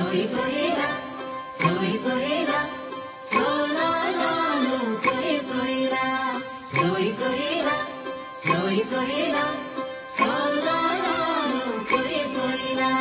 सोई सोईला सोई सोईला सोला लालो सोई सोईला सोई सोईला सोई सोईला सोला लालो सोई सोईला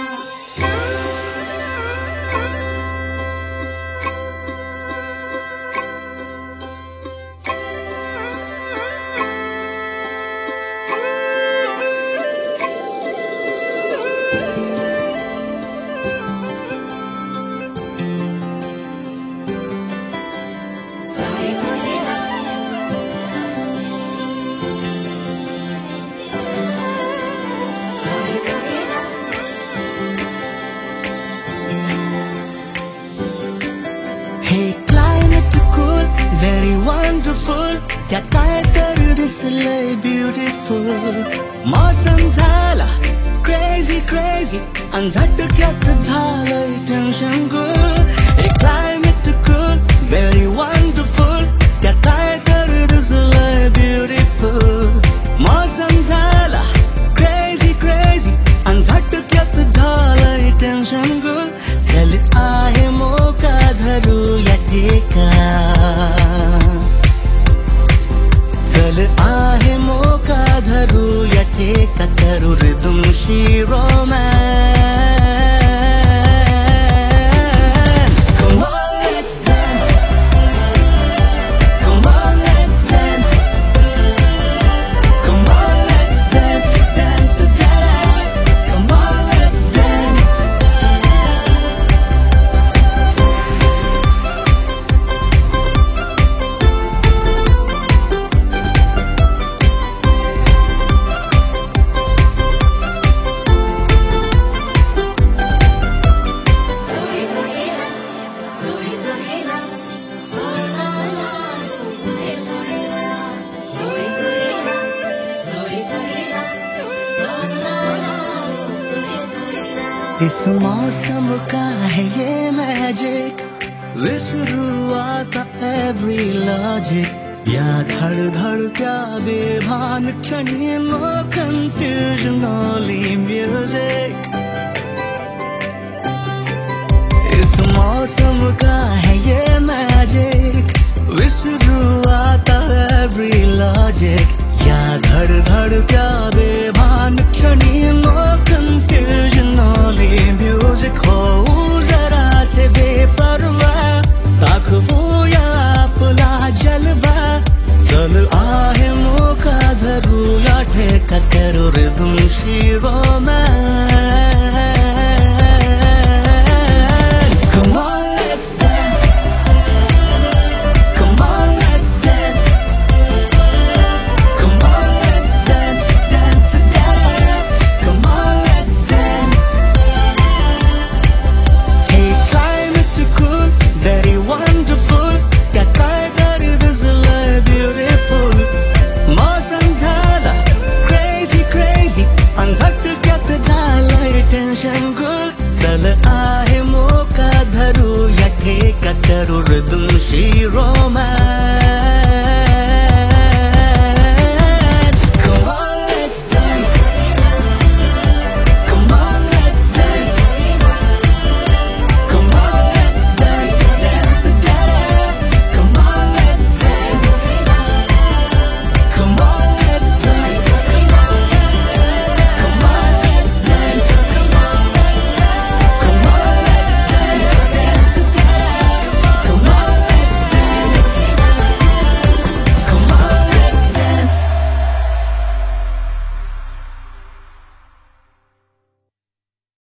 Hey, climate too cool, very wonderful. क्या काय तर दिसलंय beautiful. मौसम झाला crazy crazy, आणि झटक्यात झालंय tension cool. Hey, climate too cool, very wonderful. क्या काय तर दिसलंय beautiful. मौसम झाला crazy crazy, आणि झटक्यात झालंय tension cool. चल आहे मोका धरूया ठेका चल आहे मोका धरूया ठेका करू रिदमशी romance Come on, let's dance Come on, let's dance Come on, let's dance Dance together Come on, let's dance इस मौसम का है ये मैजिक विसरू आता एवरी लॉजिक या धड़ धड़ क्या बेभान क्षणी नो कंफ्यूजन ओनली म्यूजिक इस मौसम का है ये मैजिक विसरू आता एवरी लॉजिक या धड़ धड़ क्या बेभान क्षणी नो कंफ्यूजन ओनली म्यूजिक हो जरा से बेपरवाह दाखवूया आपला जलवा चल आहे मोका धरूया ठेका करू रिदमशी romance Come on, let's dance Come on, let's dance Come on, let's dance Dance together Come on, let's dance Hey, climate too cool Very wonderful क्या काय तर दिसलंय beautiful मौसम झाला crazy crazy आणि झटक्यात झालंय tension cool चल आहे मोका धरूया ठेका करू रिदमशी रोमॅन्स